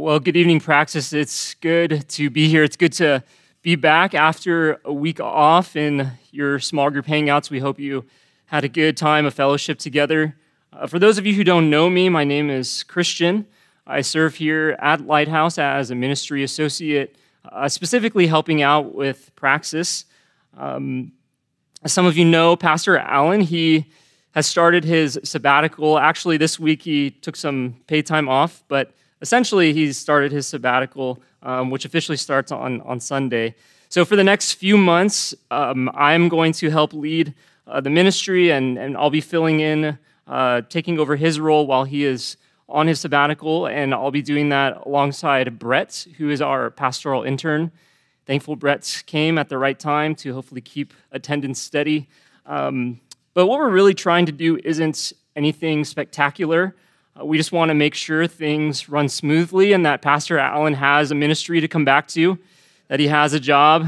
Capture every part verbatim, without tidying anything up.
Well, good evening, Praxis. It's good to be here. It's good to be back after a week off in your small group hangouts. We hope you had a good time of fellowship together. Uh, for those of you who don't know me, my name is Christian. I serve here at Lighthouse as a ministry associate, uh, specifically helping out with Praxis. Um, as some of you know, Pastor Allen, he has started his sabbatical. Actually, this week he took some paid time off, but essentially he's started his sabbatical, um, which officially starts on, on Sunday. So for the next few months, um, I'm going to help lead uh, the ministry, and, and I'll be filling in, uh, taking over his role while he is on his sabbatical, and I'll be doing that alongside Brett, who is our pastoral intern. Thankful Brett came at the right time to hopefully keep attendance steady. Um, but what we're really trying to do isn't anything spectacular. Uh, we just want to make sure things run smoothly and that Pastor Allen has a ministry to come back to, that he has a job.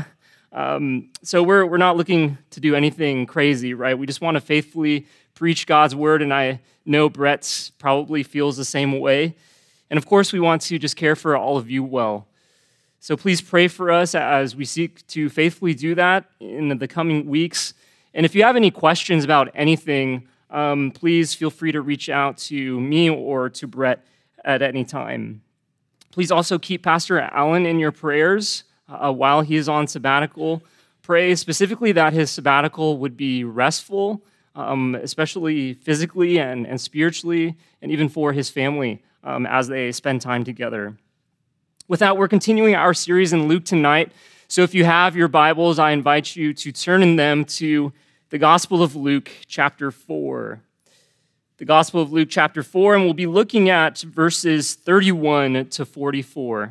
Um, so we're we're not looking to do anything crazy, right? We just want to faithfully preach God's word, and I know Brett probably feels the same way. And of course, we want to just care for all of you well. So please pray for us as we seek to faithfully do that in the coming weeks. And if you have any questions about anything, um, please feel free to reach out to me or to Brett at any time. Please also keep Pastor Allen in your prayers uh, while he is on sabbatical. Pray specifically that his sabbatical would be restful, um, especially physically and, and spiritually, and even for his family um, as they spend time together. With that, we're continuing our series in Luke tonight. So if you have your Bibles, I invite you to turn in them to the Gospel of Luke, chapter four. The Gospel of Luke, chapter four, and we'll be looking at verses thirty-one to forty-four.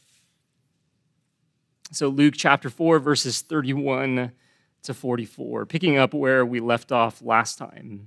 So Luke, chapter four, verses thirty-one to forty-four, picking up where we left off last time.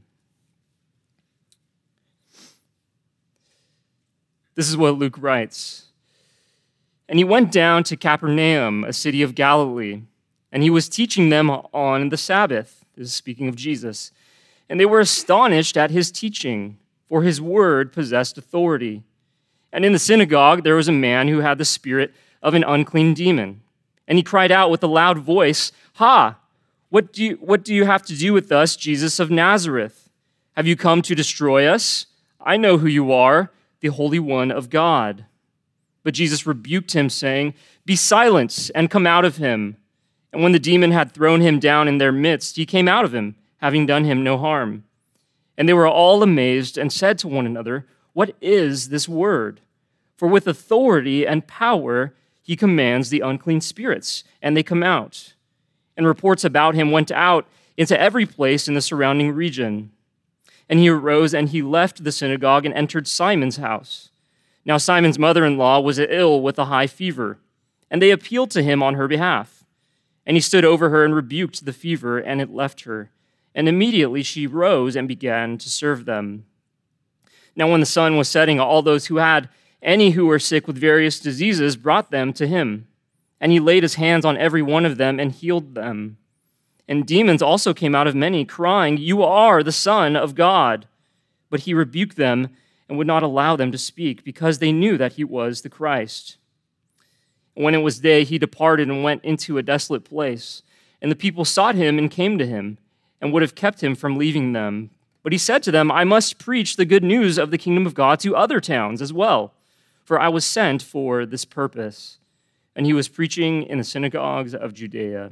This is what Luke writes. And he went down to Capernaum, a city of Galilee, and he was teaching them on the Sabbath. This is speaking of Jesus. And they were astonished at his teaching, for his word possessed authority. And in the synagogue there was a man who had the spirit of an unclean demon. And he cried out with a loud voice, "Ha! What do you, what do you have to do with us, Jesus of Nazareth? Have you come to destroy us? I know who you are, the Holy One of God." But Jesus rebuked him, saying, "Be silent and come out of him." And when the demon had thrown him down in their midst, he came out of him, having done him no harm. And they were all amazed and said to one another, "What is this word? For with authority and power he commands the unclean spirits, and they come out." And reports about him went out into every place in the surrounding region. And he arose and he left the synagogue and entered Simon's house. Now Simon's mother-in-law was ill with a high fever, and they appealed to him on her behalf. And he stood over her and rebuked the fever, and it left her. And immediately she rose and began to serve them. Now when the sun was setting, all those who had any who were sick with various diseases brought them to him. And he laid his hands on every one of them and healed them. And demons also came out of many, crying, "You are the Son of God." But he rebuked them and would not allow them to speak, because they knew that he was the Christ. And when it was day, he departed and went into a desolate place. And the people sought him and came to him, and would have kept him from leaving them. But he said to them, "I must preach the good news of the kingdom of God to other towns as well, for I was sent for this purpose." And he was preaching in the synagogues of Judea.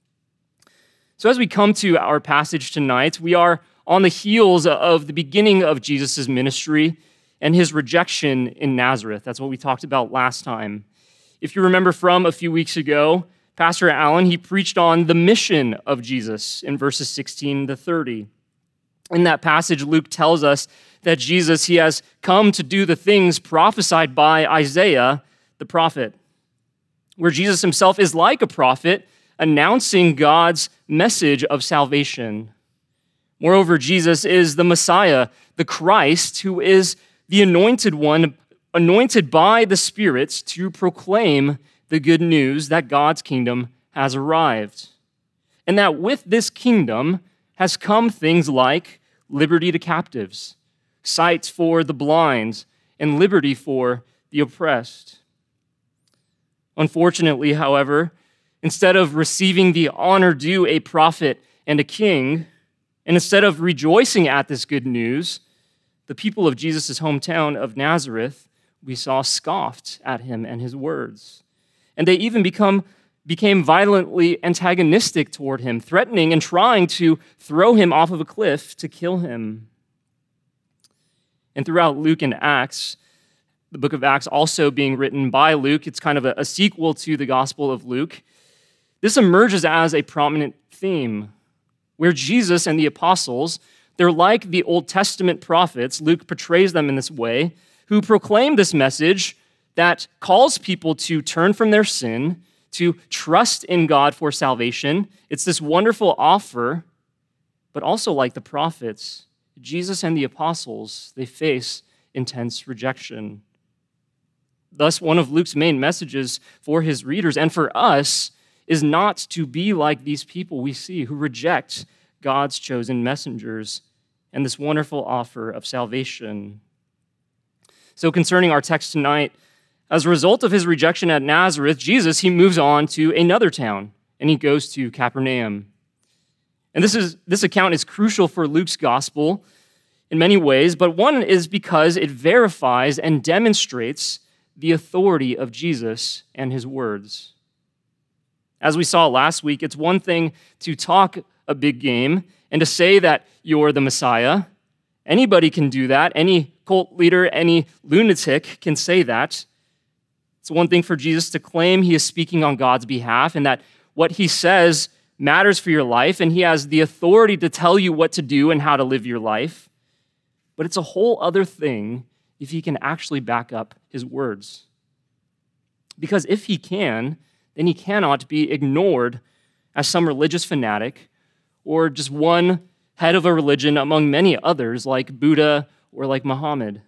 So as we come to our passage tonight, we are on the heels of the beginning of Jesus' ministry and his rejection in Nazareth. That's what we talked about last time. If you remember from a few weeks ago, Pastor Allen, he preached on the mission of Jesus in verses sixteen to thirty. In that passage, Luke tells us that Jesus, he has come to do the things prophesied by Isaiah, the prophet, where Jesus himself is like a prophet, announcing God's message of salvation. Moreover, Jesus is the Messiah, the Christ, who is the anointed one, anointed by the Spirit to proclaim the good news that God's kingdom has arrived. And that with this kingdom has come things like liberty to captives, sight for the blind, and liberty for the oppressed. Unfortunately, however, instead of receiving the honor due a prophet and a king, and instead of rejoicing at this good news, the people of Jesus' hometown of Nazareth, we saw, scoffed at him and his words. And they even become, became violently antagonistic toward him, threatening and trying to throw him off of a cliff to kill him. And throughout Luke and Acts, the book of Acts also being written by Luke, it's kind of a, a sequel to the Gospel of Luke. This emerges as a prominent theme, where Jesus and the apostles, they're like the Old Testament prophets, Luke portrays them in this way, who proclaim this message that calls people to turn from their sin, to trust in God for salvation. It's this wonderful offer, but also like the prophets, Jesus and the apostles, they face intense rejection. Thus, one of Luke's main messages for his readers and for us is not to be like these people we see who reject God's chosen messengers and this wonderful offer of salvation. So concerning our text tonight, as a result of his rejection at Nazareth, Jesus, he moves on to another town, and he goes to Capernaum. And this is this account is crucial for Luke's gospel in many ways, but one is because it verifies and demonstrates the authority of Jesus and his words. As we saw last week, it's one thing to talk a big game and to say that you're the Messiah. Anybody can do that. Any cult leader, any lunatic can say that. It's one thing for Jesus to claim he is speaking on God's behalf and that what he says matters for your life and he has the authority to tell you what to do and how to live your life. But it's a whole other thing if he can actually back up his words. Because if he can, then he cannot be ignored as some religious fanatic or just one head of a religion among many others like Buddha or like Muhammad.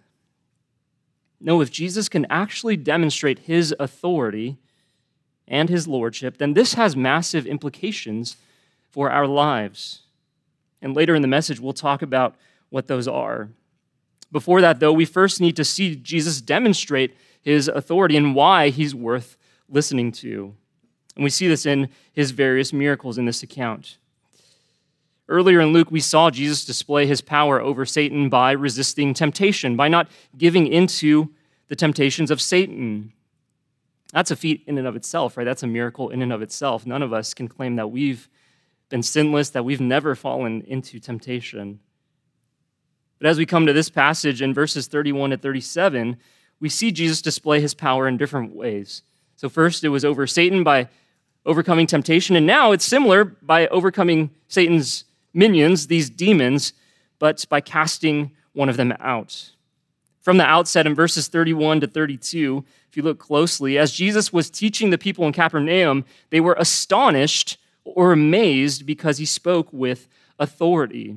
No, if Jesus can actually demonstrate his authority and his lordship, then this has massive implications for our lives. And later in the message, we'll talk about what those are. Before that, though, we first need to see Jesus demonstrate his authority and why he's worth listening to. And we see this in his various miracles in this account. Earlier in Luke, we saw Jesus display his power over Satan by resisting temptation, by not giving into the temptations of Satan. That's a feat in and of itself, right? That's a miracle in and of itself. None of us can claim that we've been sinless, that we've never fallen into temptation. But as we come to this passage in verses thirty-one to thirty-seven, we see Jesus display his power in different ways. So first, it was over Satan by overcoming temptation, and now it's similar by overcoming Satan's minions, these demons, but by casting one of them out. From the outset in verses thirty-one to thirty-two, if you look closely, as Jesus was teaching the people in Capernaum, they were astonished or amazed because he spoke with authority.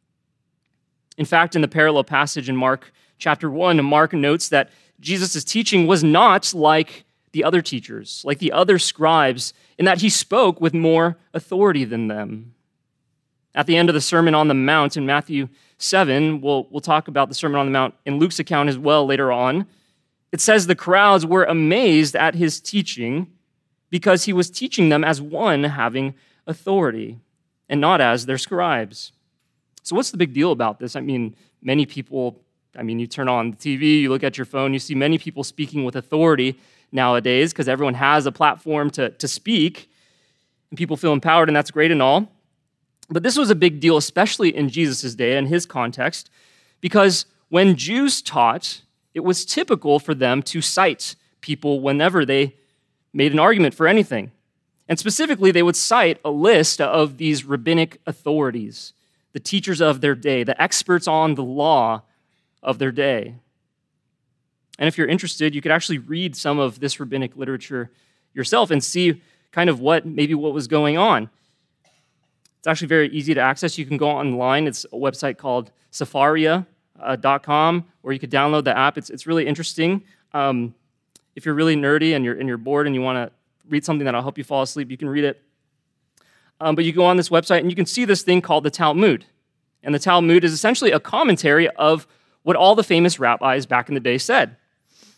In fact, in the parallel passage in Mark chapter one, Mark notes that Jesus' teaching was not like the other teachers, like the other scribes, in that he spoke with more authority than them. At the end of the Sermon on the Mount in Matthew seven, we'll, we'll talk about the Sermon on the Mount in Luke's account as well later on. It says the crowds were amazed at his teaching because he was teaching them as one having authority and not as their scribes. So what's the big deal about this? I mean, many people, I mean, you turn on the T V, you look at your phone, you see many people speaking with authority nowadays because everyone has a platform to, to speak and people feel empowered, and that's great and all. But this was a big deal, especially in Jesus' day and his context, because when Jews taught, it was typical for them to cite people whenever they made an argument for anything. And specifically, they would cite a list of these rabbinic authorities, the teachers of their day, the experts on the law of their day. And if you're interested, you could actually read some of this rabbinic literature yourself and see kind of what, maybe what was going on. It's actually very easy to access. You can go online. It's a website called Sefaria dot com, or you could download the app. It's it's really interesting. Um, if you're really nerdy and you're and you're bored and you want to read something that'll help you fall asleep, you can read it. Um, but you go on this website and you can see this thing called the Talmud. And the Talmud is essentially a commentary of what all the famous rabbis back in the day said.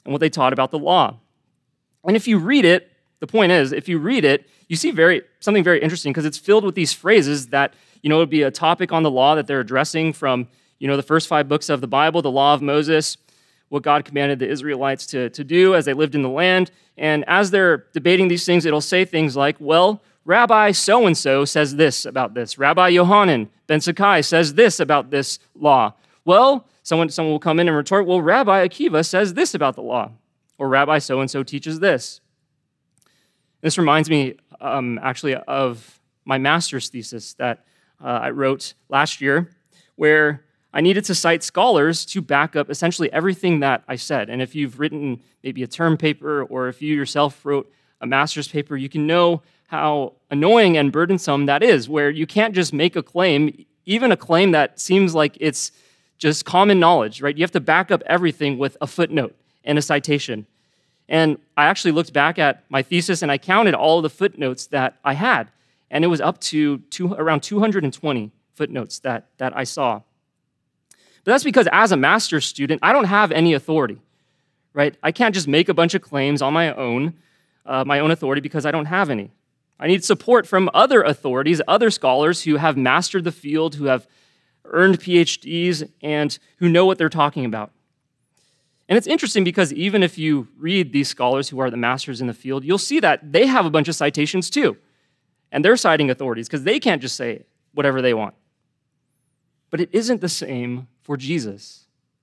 and what they taught about the law. And if you read it, the point is, if you read it, you see very something very interesting because it's filled with these phrases that, you know, would be a topic on the law that they're addressing from, you know, the first five books of the Bible, the law of Moses, what God commanded the Israelites to, to do as they lived in the land. And as they're debating these things, it'll say things like, well, Rabbi so-and-so says this about this. Rabbi Yohanan ben Zakkai says this about this law. Well, someone, someone will come in and retort, well, Rabbi Akiva says this about the law. Or Rabbi so-and-so teaches this. This reminds me um, actually of my master's thesis that uh, I wrote last year, where I needed to cite scholars to back up essentially everything that I said. And if you've written maybe a term paper, or if you yourself wrote a master's paper, you can know how annoying and burdensome that is, where you can't just make a claim, even a claim that seems like it's just common knowledge, right? You have to back up everything with a footnote and a citation. And I actually looked back at my thesis and I counted all of the footnotes that I had, and it was up to two, around two hundred twenty footnotes that, that I saw. But that's because as a master's student, I don't have any authority, right? I can't just make a bunch of claims on my own, uh, my own authority, because I don't have any. I need support from other authorities, other scholars who have mastered the field, who have earned P H Ds, and who know what they're talking about. And it's interesting because even if you read these scholars who are the masters in the field, you'll see that they have a bunch of citations too. And they're citing authorities because they can't just say whatever they want. But it isn't the same for Jesus.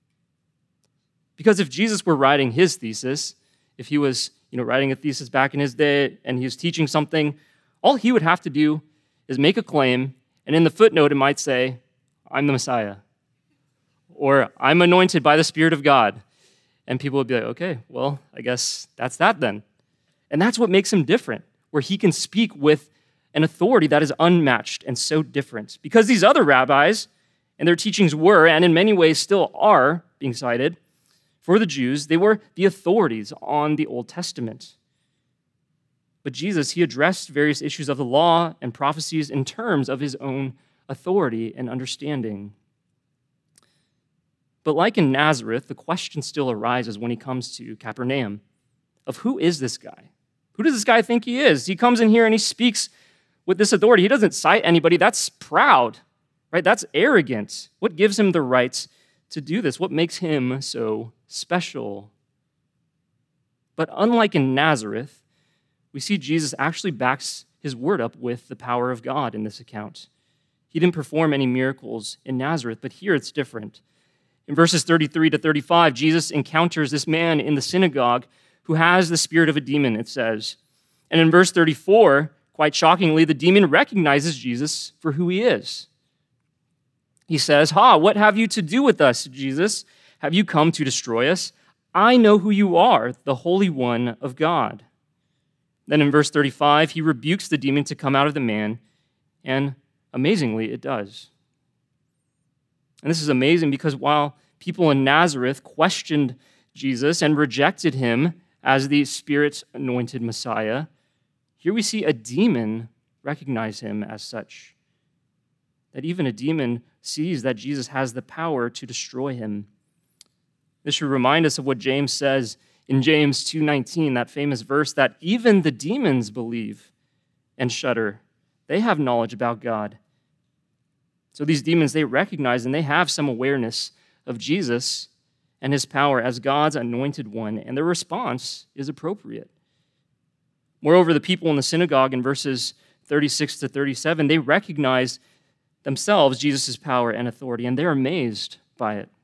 Because if Jesus were writing his thesis, if he was, you know, writing a thesis back in his day and he was teaching something, all he would have to do is make a claim, and in the footnote it might say, I'm the Messiah, or I'm anointed by the Spirit of God. And people would be like, okay, well, I guess that's that then. And that's what makes him different, where he can speak with an authority that is unmatched and so different. Because these other rabbis and their teachings were, and in many ways still are being cited, for the Jews, they were the authorities on the Old Testament. But Jesus, he addressed various issues of the law and prophecies in terms of his own authority and understanding. But like in Nazareth, the question still arises when he comes to Capernaum of who is this guy? Who does this guy think he is? He comes in here and he speaks with this authority. He doesn't cite anybody. That's proud, right? That's arrogant. What gives him the right to do this? What makes him so special? But unlike in Nazareth, we see Jesus actually backs his word up with the power of God in this account. He didn't perform any miracles in Nazareth, but here it's different. In verses thirty-three to thirty-five, Jesus encounters this man in the synagogue who has the spirit of a demon, it says. And in verse thirty-four, quite shockingly, the demon recognizes Jesus for who he is. He says, "Ha, what have you to do with us, Jesus? Have you come to destroy us? I know who you are, the Holy One of God." Then in verse thirty-five, he rebukes the demon to come out of the man, and amazingly, it does. And this is amazing because while people in Nazareth questioned Jesus and rejected him as the Spirit-anointed Messiah, here we see a demon recognize him as such. That even a demon sees that Jesus has the power to destroy him. This should remind us of what James says in James two nineteen, that famous verse that even the demons believe and shudder. They have knowledge about God. So these demons, they recognize and they have some awareness of Jesus and his power as God's anointed one, and their response is appropriate. Moreover, the people in the synagogue in verses thirty-six to thirty-seven, they recognize themselves Jesus' power and authority, and they're amazed by it.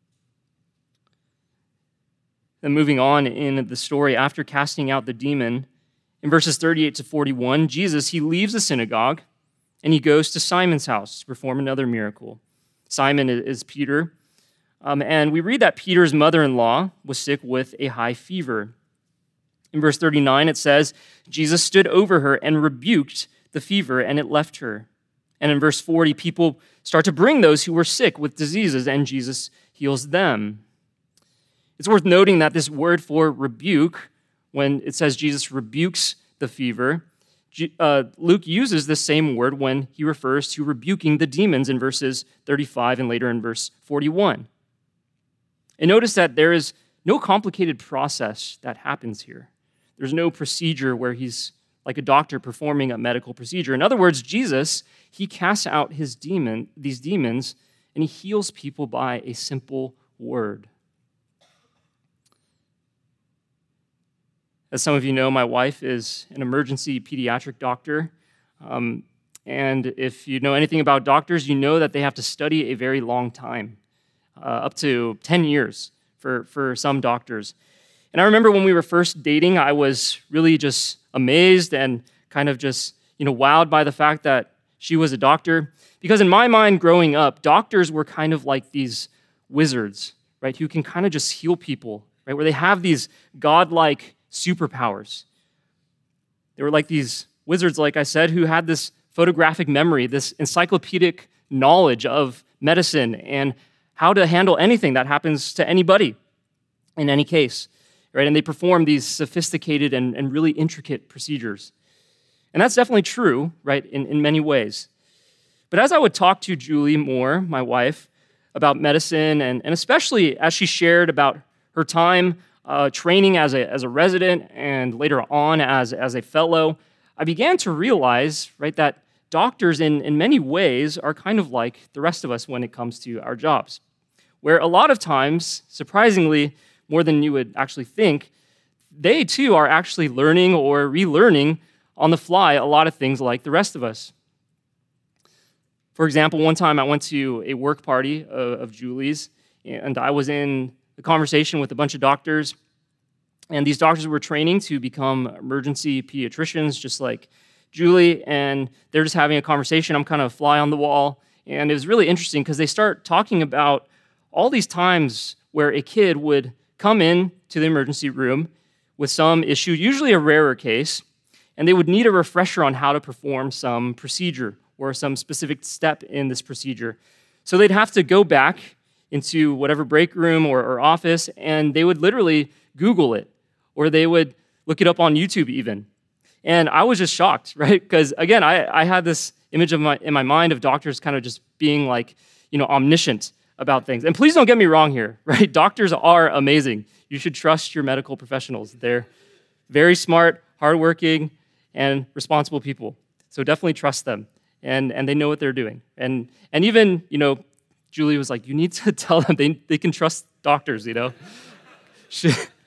Then moving on in the story, after casting out the demon, in verses thirty-eight to forty-one, Jesus, he leaves the synagogue, and he goes to Simon's house to perform another miracle. Simon is Peter. Um, and we read that Peter's mother-in-law was sick with a high fever. In verse thirty-nine, it says, Jesus stood over her and rebuked the fever, and it left her. And in verse forty, people start to bring those who were sick with diseases, and Jesus heals them. It's worth noting that this word for rebuke, when it says Jesus rebukes the fever, Uh, Luke uses the same word when he refers to rebuking the demons in verses thirty-five and later in verse forty-one. And notice that there is no complicated process that happens here. There's no procedure where he's like a doctor performing a medical procedure. In other words, Jesus, he casts out his demon, these demons, and he heals people by a simple word. As some of you know, my wife is an emergency pediatric doctor. Um, and if you know anything about doctors, you know that they have to study a very long time, uh, up to ten years for, for some doctors. And I remember when we were first dating, I was really just amazed and kind of just, you know, wowed by the fact that she was a doctor. Because in my mind, growing up, doctors were kind of like these wizards, right, who can kind of just heal people, right, where they have these godlike superpowers. They were like these wizards, like I said, who had this photographic memory, this encyclopedic knowledge of medicine and how to handle anything that happens to anybody in any case, right? And they perform these sophisticated and, and really intricate procedures. And that's definitely true, right, in, in many ways. But as I would talk to Julie more, my wife, about medicine, and, and especially as she shared about her time Uh, training as a as a resident and later on as, as a fellow, I began to realize, right, that doctors in, in many ways are kind of like the rest of us when it comes to our jobs, where a lot of times, surprisingly, more than you would actually think, they too are actually learning or relearning on the fly a lot of things like the rest of us. For example, one time I went to a work party of, of Julie's, and I was in a conversation with a bunch of doctors, and these doctors were training to become emergency pediatricians, just like Julie, and they're just having a conversation. I'm kind of a fly on the wall, and it was really interesting because they start talking about all these times where a kid would come in to the emergency room with some issue, usually a rarer case, and they would need a refresher on how to perform some procedure or some specific step in this procedure. So they'd have to go back into whatever break room or, or office, and they would literally Google it, or they would look it up on YouTube even. And I was just shocked, right? Because again, I, I had this image of my, in my mind of doctors kind of just being like, you know, omniscient about things. And please don't get me wrong here, right? Doctors are amazing. You should trust your medical professionals. They're very smart, hardworking, and responsible people. So definitely trust them, and and they know what they're doing. And and even, you know, Julie was like, you need to tell them they, they can trust doctors, you know? She,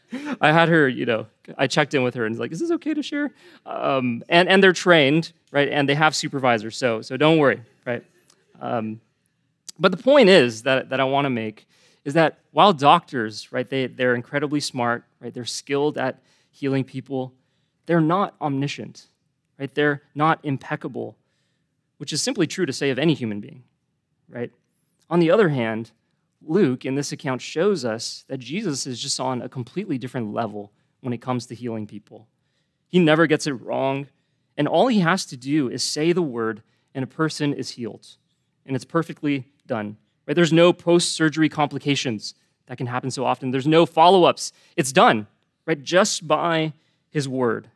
I had her, you know, I checked in with her and was like, is this okay to share? Um, and, and they're trained, right? And they have supervisors, so so don't worry, right? Um, but the point is that, that I want to make is that while doctors, right, they, they're incredibly smart, right? They're skilled at healing people, they're not omniscient, right? They're not impeccable, which is simply true to say of any human being, right? On the other hand, Luke in this account shows us that Jesus is just on a completely different level when it comes to healing people. He never gets it wrong, and all he has to do is say the word, and a person is healed, and it's perfectly done. Right? There's no post-surgery complications that can happen so often. There's no follow-ups. It's done, right? Just by his word.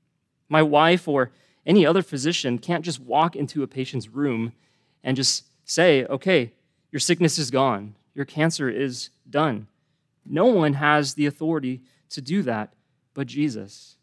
My wife or any other physician can't just walk into a patient's room and just say, okay, your sickness is gone. Your cancer is done. No one has the authority to do that but Jesus.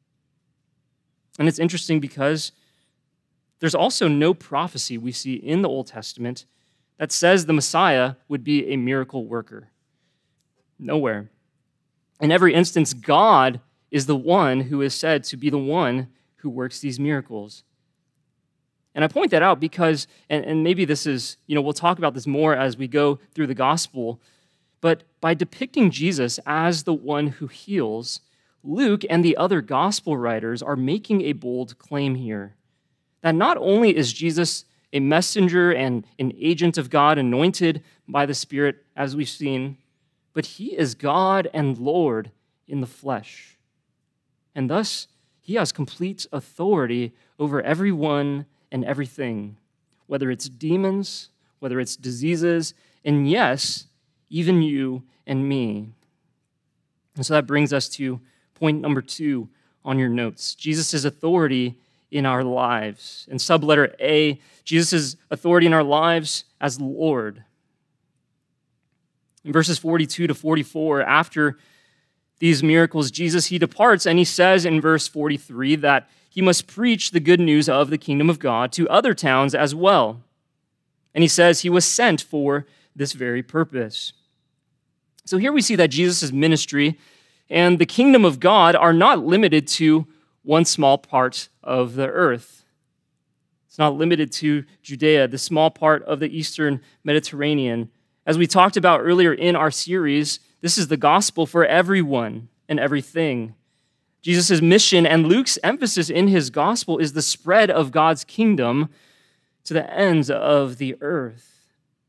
And it's interesting because there's also no prophecy we see in the Old Testament that says the Messiah would be a miracle worker. Nowhere. In every instance, God is the one who is said to be the one who works these miracles. And I point that out because, and, and maybe this is, you know, we'll talk about this more as we go through the gospel, but by depicting Jesus as the one who heals, Luke and the other gospel writers are making a bold claim here that not only is Jesus a messenger and an agent of God anointed by the Spirit, as we've seen, but he is God and Lord in the flesh. And thus, he has complete authority over everyone and everything, whether it's demons, whether it's diseases, and yes, even you and me. And so that brings us to point number two on your notes. Jesus' authority in our lives. In subletter A, Jesus' authority in our lives as Lord. In verses forty-two to forty-four, after these miracles, Jesus, he departs, and he says in verse forty-three that he must preach the good news of the kingdom of God to other towns as well. And he says he was sent for this very purpose. So here we see that Jesus' ministry and the kingdom of God are not limited to one small part of the earth. It's not limited to Judea, the small part of the Eastern Mediterranean. As we talked about earlier in our series, this is the gospel for everyone and everything. Jesus' mission and Luke's emphasis in his gospel is the spread of God's kingdom to the ends of the earth.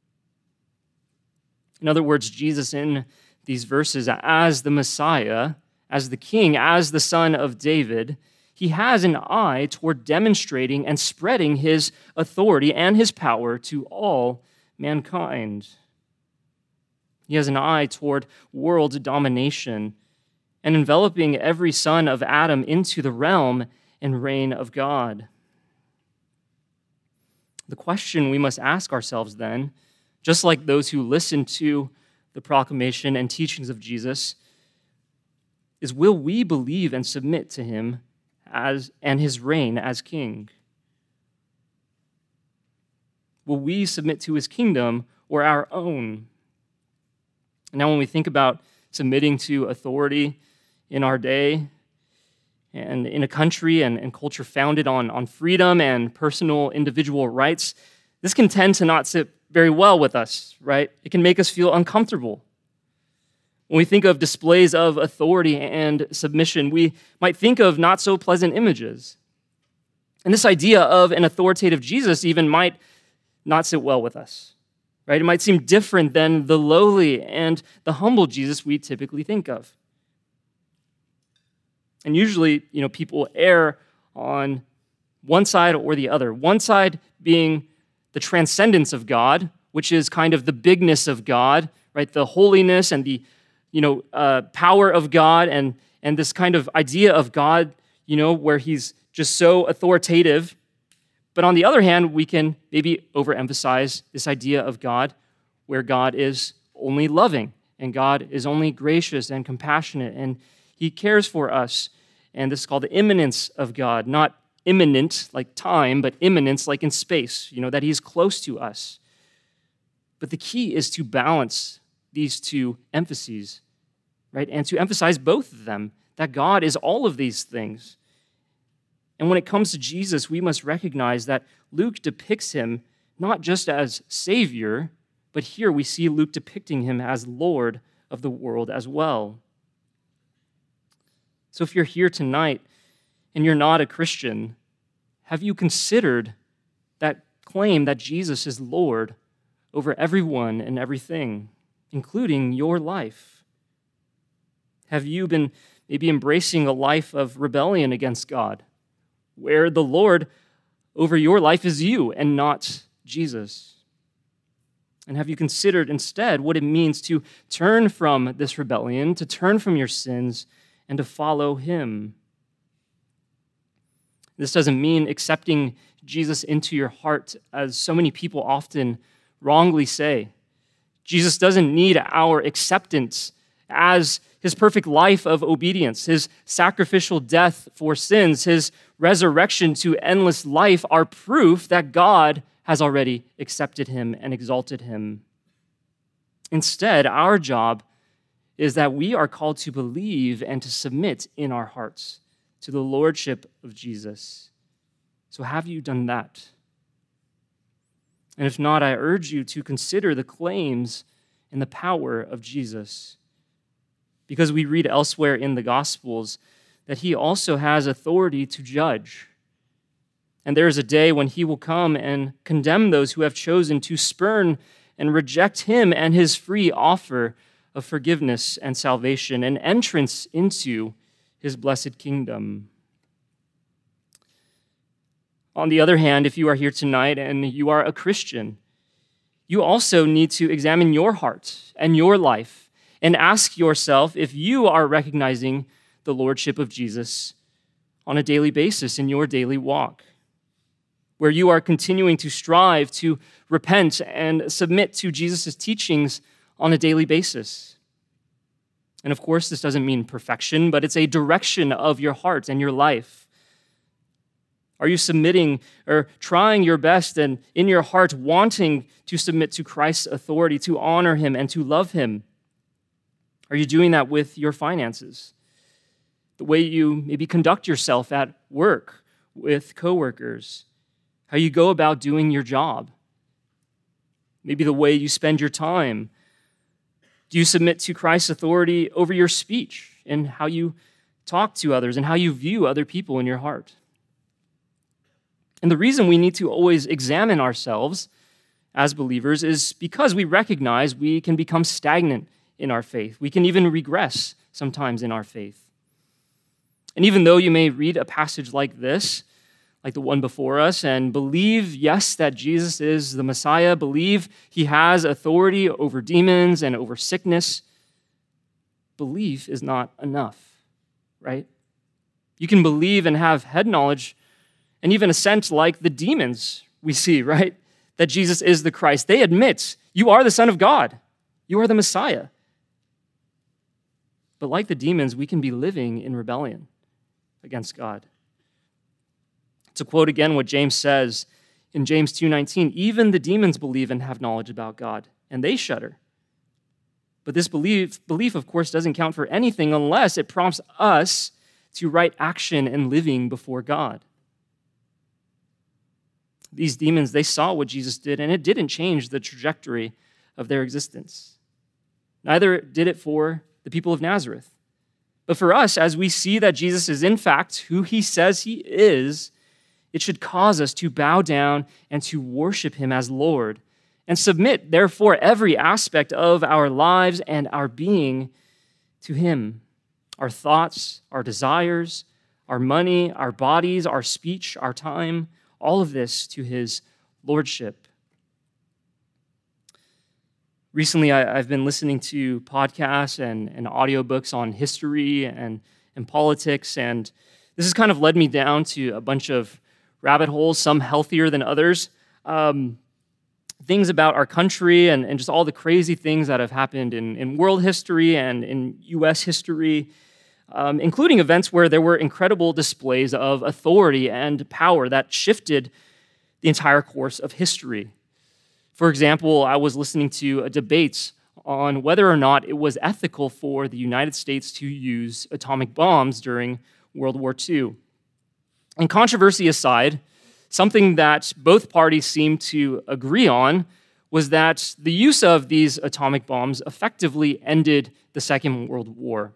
In other words, Jesus in these verses, as the Messiah, as the King, as the Son of David, he has an eye toward demonstrating and spreading his authority and his power to all mankind. He has an eye toward world domination and enveloping every son of Adam into the realm and reign of God. The question we must ask ourselves then, just like those who listen to the proclamation and teachings of Jesus, is will we believe and submit to him as and his reign as king? Will we submit to his kingdom or our own? Now, when we think about submitting to authority in our day and in a country and, and culture founded on, on freedom and personal individual rights, this can tend to not sit very well with us, right? It can make us feel uncomfortable. When we think of displays of authority and submission, we might think of not so pleasant images. And this idea of an authoritative Jesus even might not sit well with us, right? It might seem different than the lowly and the humble Jesus we typically think of. And usually, you know, people err on one side or the other. One side being the transcendence of God, which is kind of the bigness of God, right? The holiness and the, you know, uh, power of God, and and this kind of idea of God, you know, where he's just so authoritative. But on the other hand, we can maybe overemphasize this idea of God, where God is only loving, and God is only gracious and compassionate, and he cares for us. And this is called the immanence of God, not imminent like time, but immanence like in space, you know, that he's close to us. But the key is to balance these two emphases, right? And to emphasize both of them, that God is all of these things. And when it comes to Jesus, we must recognize that Luke depicts him not just as Savior, but here we see Luke depicting him as Lord of the world as well. So if you're here tonight and you're not a Christian, have you considered that claim that Jesus is Lord over everyone and everything, including your life? Have you been maybe embracing a life of rebellion against God, where the Lord over your life is you and not Jesus? And have you considered instead what it means to turn from this rebellion, to turn from your sins, and to follow him? This doesn't mean accepting Jesus into your heart, as so many people often wrongly say. Jesus doesn't need our acceptance, as his perfect life of obedience, his sacrificial death for sins, his resurrection to endless life are proof that God has already accepted him and exalted him. Instead, our job is that we are called to believe and to submit in our hearts to the lordship of Jesus. So have you done that? And if not, I urge you to consider the claims and the power of Jesus, because we read elsewhere in the Gospels that he also has authority to judge. And there is a day when he will come and condemn those who have chosen to spurn and reject him and his free offer of forgiveness and salvation and entrance into his blessed kingdom. On the other hand, if you are here tonight and you are a Christian, you also need to examine your heart and your life and ask yourself if you are recognizing the lordship of Jesus on a daily basis in your daily walk, where you are continuing to strive to repent and submit to Jesus' teachings on a daily basis. And of course, this doesn't mean perfection, but it's a direction of your heart and your life. Are you submitting or trying your best and in your heart wanting to submit to Christ's authority, to honor him and to love him? Are you doing that with your finances? The way you maybe conduct yourself at work with coworkers? How you go about doing your job? Maybe the way you spend your time? Do you submit to Christ's authority over your speech and how you talk to others and how you view other people in your heart? And the reason we need to always examine ourselves as believers is because we recognize we can become stagnant in our faith. We can even regress sometimes in our faith. And even though you may read a passage like this, like the one before us, and believe, yes, that Jesus is the Messiah, believe he has authority over demons and over sickness, belief is not enough, right? You can believe and have head knowledge and even assent like the demons we see, right? That Jesus is the Christ. They admit, you are the Son of God. You are the Messiah. But like the demons, we can be living in rebellion against God. To quote again what James says in James two nineteen, even the demons believe and have knowledge about God, and they shudder. But this belief, belief, of course, doesn't count for anything unless it prompts us to right action and living before God. These demons, they saw what Jesus did, and it didn't change the trajectory of their existence. Neither did it for the people of Nazareth. But for us, as we see that Jesus is in fact who he says he is, it should cause us to bow down and to worship him as Lord and submit, therefore, every aspect of our lives and our being to him. Our thoughts, our desires, our money, our bodies, our speech, our time, all of this to his lordship. Recently, I, I've been listening to podcasts and, and audiobooks on history and, and politics, and this has kind of led me down to a bunch of rabbit holes, some healthier than others, um, things about our country and, and just all the crazy things that have happened in, in world history and in U S history, um, including events where there were incredible displays of authority and power that shifted the entire course of history. For example, I was listening to a debate on whether or not it was ethical for the United States to use atomic bombs during World War Two. And controversy aside, something that both parties seemed to agree on was that the use of these atomic bombs effectively ended the Second World War.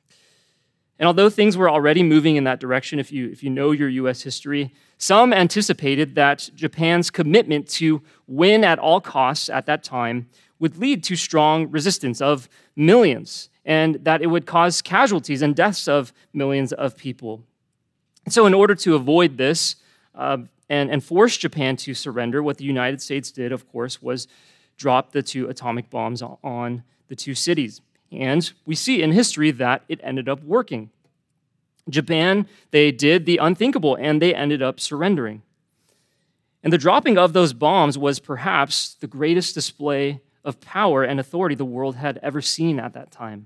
And although things were already moving in that direction, if you, if you know your U S history, some anticipated that Japan's commitment to win at all costs at that time would lead to strong resistance of millions, and that it would cause casualties and deaths of millions of people. So in order to avoid this uh, and, and force Japan to surrender, what the United States did, of course, was drop the two atomic bombs on the two cities. And we see in history that it ended up working. Japan, they did the unthinkable, and they ended up surrendering. And the dropping of those bombs was perhaps the greatest display of power and authority the world had ever seen at that time.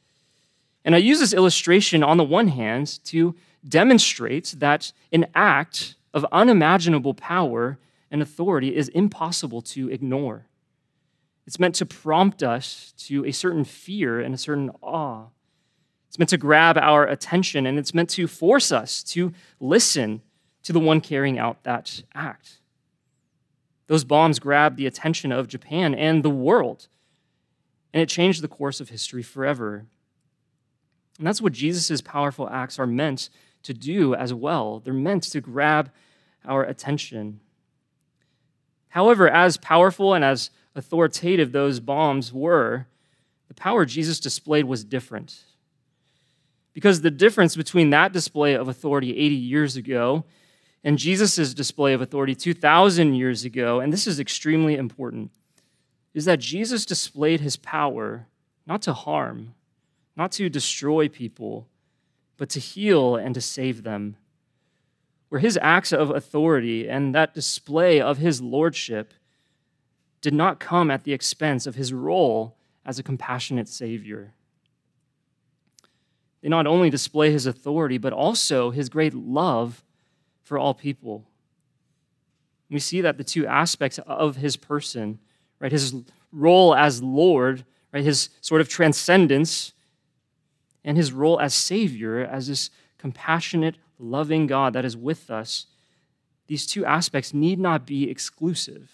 And I use this illustration on the one hand to demonstrate that an act of unimaginable power and authority is impossible to ignore. It's meant to prompt us to a certain fear and a certain awe. It's meant to grab our attention, and it's meant to force us to listen to the one carrying out that act. Those bombs grabbed the attention of Japan and the world, and it changed the course of history forever. And that's what Jesus' powerful acts are meant to do as well. They're meant to grab our attention. However, as powerful and as authoritative those bombs were, the power Jesus displayed was different. Because the difference between that display of authority eighty years ago and Jesus' display of authority two thousand years ago, and this is extremely important, is that Jesus displayed his power not to harm, not to destroy people, but to heal and to save them. Where his acts of authority and that display of his lordship did not come at the expense of his role as a compassionate Savior. They not only display his authority, but also his great love for all people. We see that the two aspects of his person, right, his role as Lord, right, his sort of transcendence, and his role as Savior, as this compassionate, loving God that is with us, these two aspects need not be exclusive.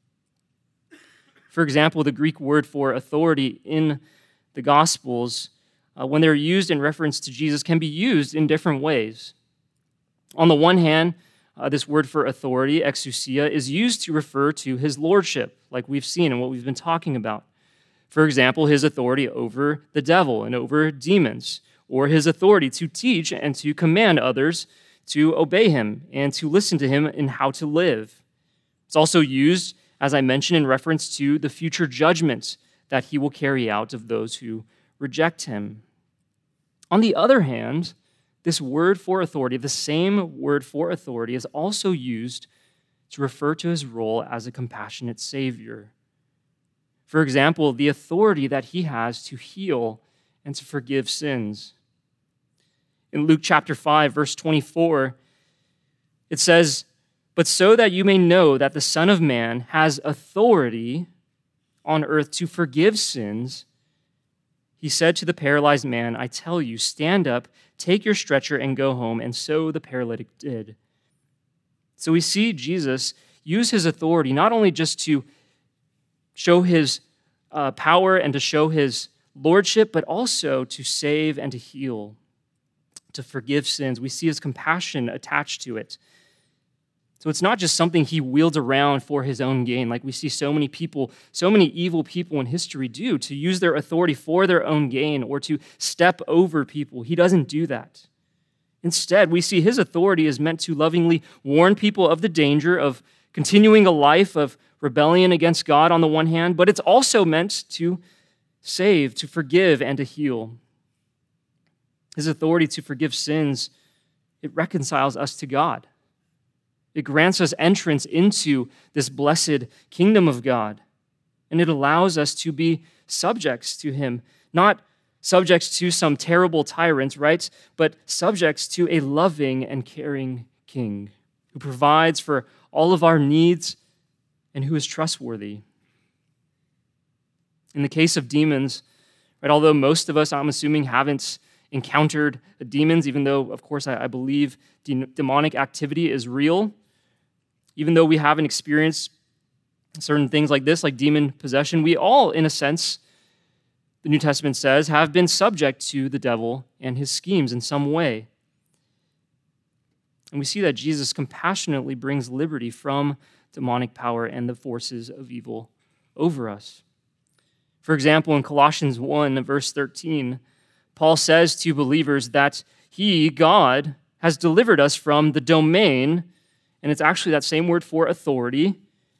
For example, the Greek word for authority in the Gospels, uh, when they're used in reference to Jesus, can be used in different ways. On the one hand, uh, this word for authority, exousia, is used to refer to his lordship, like we've seen and what we've been talking about. For example, his authority over the devil and over demons, or his authority to teach and to command others to obey him and to listen to him in how to live. It's also used, as I mentioned, in reference to the future judgment that he will carry out of those who reject him. On the other hand, this word for authority, the same word for authority, is also used to refer to his role as a compassionate Savior. For example, the authority that he has to heal and to forgive sins. In Luke chapter five, verse twenty-four, it says, "But so that you may know that the Son of Man has authority on earth to forgive sins, he said to the paralyzed man, 'I tell you, stand up, take your stretcher, and go home.' And so the paralytic did." So we see Jesus use his authority not only just to show his uh, power and to show his lordship, but also to save and to heal, to forgive sins. We see his compassion attached to it. So it's not just something he wields around for his own gain, like we see so many people, so many evil people in history do, to use their authority for their own gain or to step over people. He doesn't do that. Instead, we see his authority is meant to lovingly warn people of the danger of continuing a life of rebellion against God on the one hand, but it's also meant to save, to forgive, and to heal. His authority to forgive sins, it reconciles us to God. It grants us entrance into this blessed kingdom of God, and it allows us to be subjects to him, not subjects to some terrible tyrant, right, but subjects to a loving and caring king who provides for all of our needs and who is trustworthy. In the case of demons, right, although most of us, I'm assuming, haven't encountered demons, even though, of course, I, I believe de- demonic activity is real, even though we haven't experienced certain things like this, like demon possession, we all, in a sense, the New Testament says, have been subject to the devil and his schemes in some way. And we see that Jesus compassionately brings liberty from demonic power and the forces of evil over us. For example, in Colossians one, verse thirteen, Paul says to believers that he, God, has delivered us from the domain, and it's actually that same word for authority.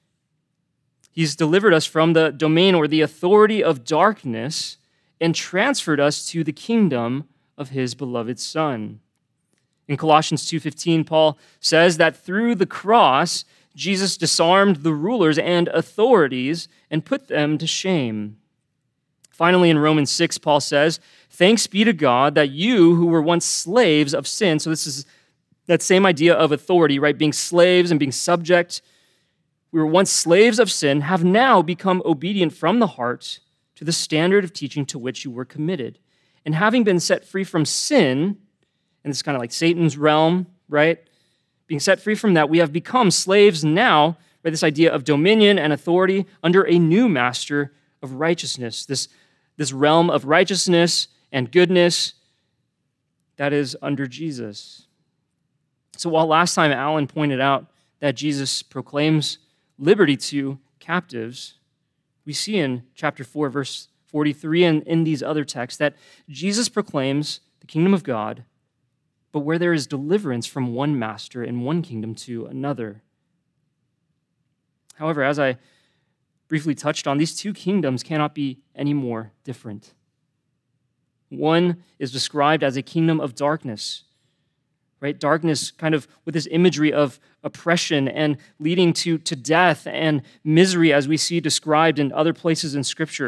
He's delivered us from the domain or the authority of darkness and transferred us to the kingdom of his beloved Son. In Colossians two fifteen, Paul says that through the cross, Jesus disarmed the rulers and authorities and put them to shame. Finally, in Romans six, Paul says, "Thanks be to God that you who were once slaves of sin," so this is that same idea of authority, right? Being slaves and being subject. "We were once slaves of sin, have now become obedient from the heart to the standard of teaching to which you were committed. And having been set free from sin," and it's kind of like Satan's realm, right? Being set free from that, we have become slaves now, right? This idea of dominion and authority under a new master of righteousness, this, this realm of righteousness and goodness that is under Jesus. So while last time Alan pointed out that Jesus proclaims liberty to captives, we see in chapter four, verse forty-three, and in these other texts, that Jesus proclaims the kingdom of God, but where there is deliverance from one master and one kingdom to another. However, as I briefly touched on, these two kingdoms cannot be any more different. One is described as a kingdom of darkness, right? Darkness kind of with this imagery of oppression and leading to, to death and misery, as we see described in other places in Scripture.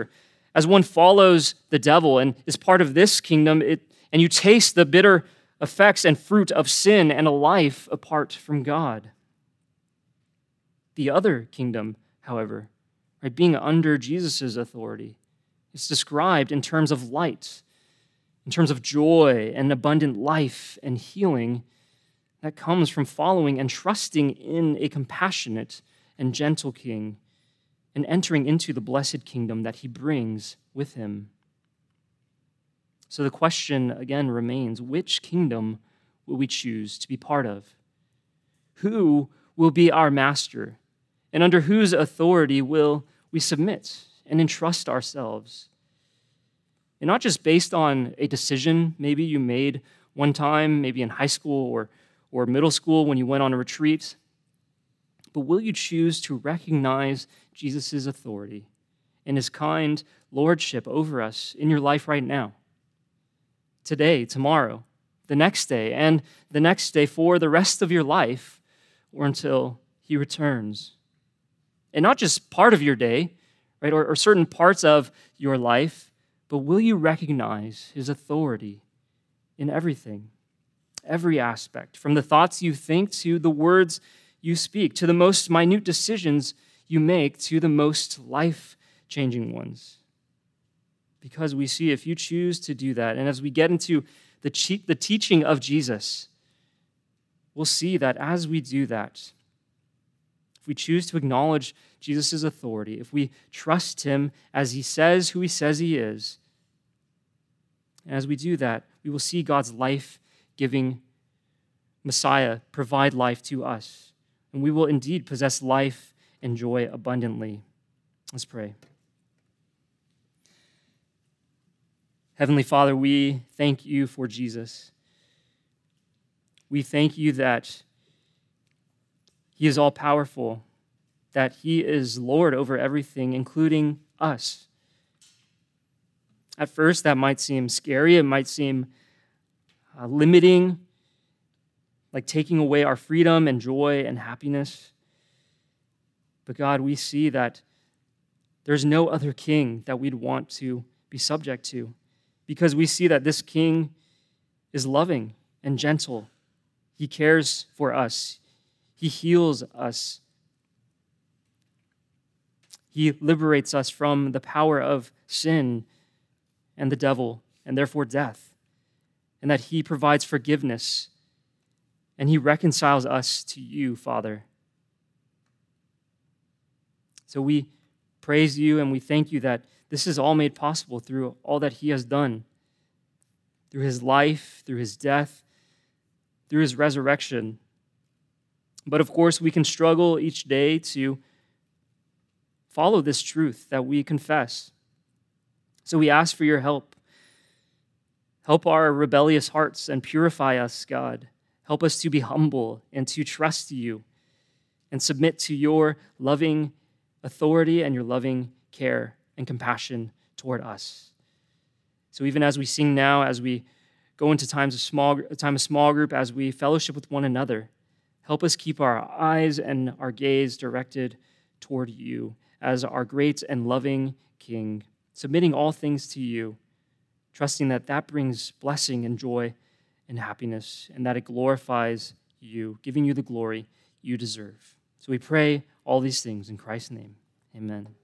As one follows the devil and is part of this kingdom, it, and you taste the bitter effects and fruit of sin and a life apart from God. The other kingdom, however, right, being under Jesus' authority, is described in terms of light, in terms of joy and abundant life and healing that comes from following and trusting in a compassionate and gentle king and entering into the blessed kingdom that he brings with him. So the question again remains, which kingdom will we choose to be part of? Who will be our master? And under whose authority will we submit and entrust ourselves? And not just based on a decision maybe you made one time, maybe in high school or, or middle school when you went on a retreat, but will you choose to recognize Jesus' authority and his kind lordship over us in your life right now? Today, tomorrow, the next day, and the next day for the rest of your life, or until he returns. And not just part of your day, right, or, or certain parts of your life, but will you recognize his authority in everything, every aspect, from the thoughts you think to the words you speak, to the most minute decisions you make, to the most life-changing ones? Because we see if you choose to do that, and as we get into the, che- the teaching of Jesus, we'll see that as we do that, if we choose to acknowledge Jesus' authority, if we trust him as he says who he says he is, and as we do that, we will see God's life-giving Messiah provide life to us, and we will indeed possess life and joy abundantly. Let's pray. Heavenly Father, we thank you for Jesus. We thank you that he is all-powerful, that he is Lord over everything, including us. At first, that might seem scary. It might seem uh, limiting, like taking away our freedom and joy and happiness. But God, we see that there's no other king that we'd want to be subject to, because we see that this king is loving and gentle. He cares for us. He heals us. He liberates us from the power of sin and the devil, and therefore death, and that he provides forgiveness, and he reconciles us to you, Father. So we praise you and we thank you that this is all made possible through all that he has done, through his life, through his death, through his resurrection. But of course, we can struggle each day to follow this truth that we confess. So we ask for your help. Help our rebellious hearts and purify us, God. Help us to be humble and to trust you and submit to your loving authority and your loving care and compassion toward us. So even as we sing now, as we go into times of small, time of small group, as we fellowship with one another, help us keep our eyes and our gaze directed toward you as our great and loving King, submitting all things to you, trusting that that brings blessing and joy and happiness, and that it glorifies you, giving you the glory you deserve. So we pray all these things in Christ's name. Amen.